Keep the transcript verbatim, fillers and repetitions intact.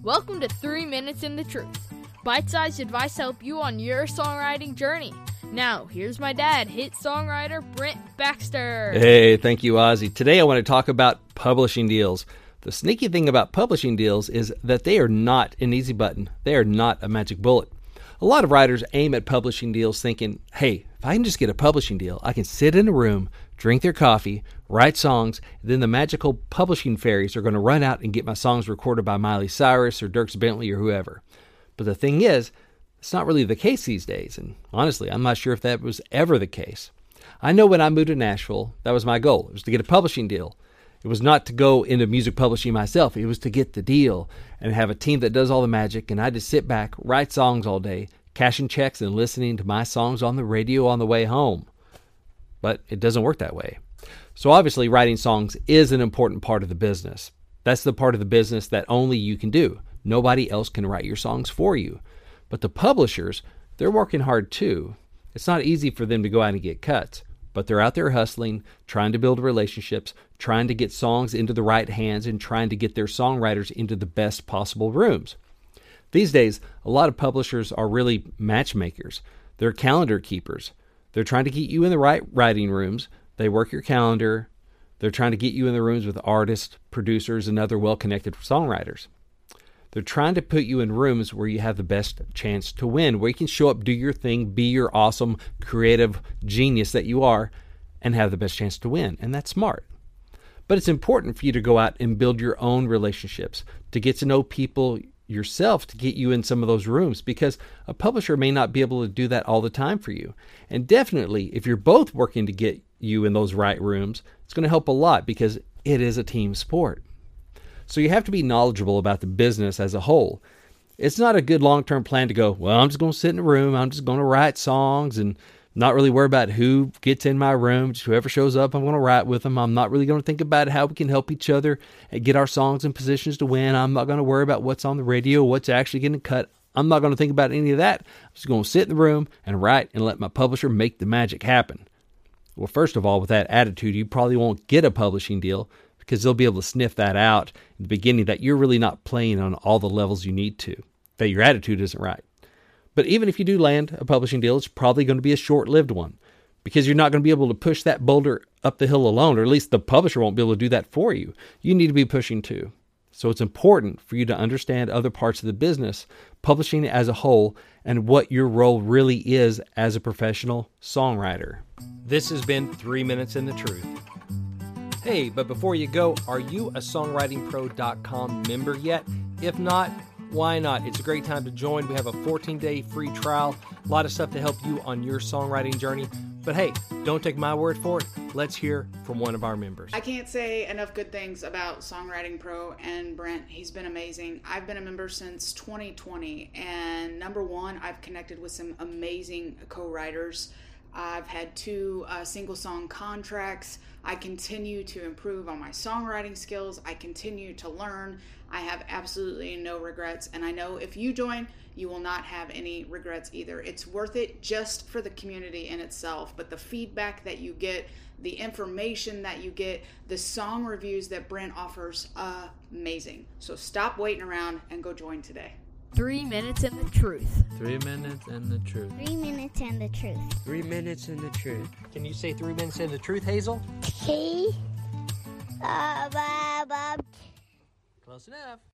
Welcome to Three Minutes in the Truth. Bite-sized advice to help you on your songwriting journey. Now, here's my dad, hit songwriter Brent Baxter. Hey, thank you, Ozzy. Today I want to talk about publishing deals. The sneaky thing about publishing deals is that they are not an easy button. They are not a magic bullet. A lot of writers aim at publishing deals thinking, hey, if I can just get a publishing deal, I can sit in a room, drink their coffee, write songs, and then the magical publishing fairies are going to run out and get my songs recorded by Miley Cyrus or Dierks Bentley or whoever. But the thing is, it's not really the case these days, and honestly, I'm not sure if that was ever the case. I know when I moved to Nashville, that was my goal. It was to get a publishing deal. It was not to go into music publishing myself. It was to get the deal and have a team that does all the magic, and I just sit back, write songs all day, cashing checks and listening to my songs on the radio on the way home. But it doesn't work that way. So obviously, writing songs is an important part of the business. That's the part of the business that only you can do. Nobody else can write your songs for you. But the publishers, they're working hard too. It's not easy for them to go out and get cuts, but they're out there hustling, trying to build relationships, trying to get songs into the right hands, and trying to get their songwriters into the best possible rooms. These days, a lot of publishers are really matchmakers. They're calendar keepers. They're trying to get you in the right writing rooms. They work your calendar. They're trying to get you in the rooms with artists, producers, and other well-connected songwriters. They're trying to put you in rooms where you have the best chance to win, where you can show up, do your thing, be your awesome, creative genius that you are, and have the best chance to win. And that's smart. But it's important for you to go out and build your own relationships, to get to know people yourself, to get you in some of those rooms, because a publisher may not be able to do that all the time for you. And definitely, if you're both working to get you in those right rooms, it's going to help a lot because it is a team sport. So you have to be knowledgeable about the business as a whole. It's not a good long-term plan to go, well, I'm just going to sit in a room, I'm just going to write songs and not really worry about who gets in my room. Just whoever shows up, I'm going to write with them. I'm not really going to think about how we can help each other and get our songs in positions to win. I'm not going to worry about what's on the radio, what's actually getting cut. I'm not going to think about any of that. I'm just going to sit in the room and write and let my publisher make the magic happen. Well, first of all, with that attitude, you probably won't get a publishing deal because they'll be able to sniff that out in the beginning that you're really not playing on all the levels you need to, that your attitude isn't right. But even if you do land a publishing deal, it's probably going to be a short-lived one because you're not going to be able to push that boulder up the hill alone, or at least the publisher won't be able to do that for you. You need to be pushing too. So it's important for you to understand other parts of the business, publishing as a whole, and what your role really is as a professional songwriter. This has been Three Minutes in the Truth. Hey, but before you go, are you a songwriting pro dot com member yet? If not, why not? It's a great time to join. We have a fourteen-day free trial, a lot of stuff to help you on your songwriting journey. But hey, don't take my word for it. Let's hear from one of our members. I can't say enough good things about Songwriting Pro and Brent. He's been amazing. I've been a member since twenty twenty, and number one, I've connected with some amazing co-writers. I've had two uh, single song contracts. I continue to improve on my songwriting skills. I continue to learn. I have absolutely no regrets. And I know if you join, you will not have any regrets either. It's worth it just for the community in itself. But the feedback that you get, the information that you get, the song reviews that Brent offers, amazing. So stop waiting around and go join today. Three Minutes in the Truth. Three minutes and the truth. Three minutes and the truth. Three minutes and the truth. Can you say three minutes in the truth, Hazel? Hey. Uh, Bob. Close enough.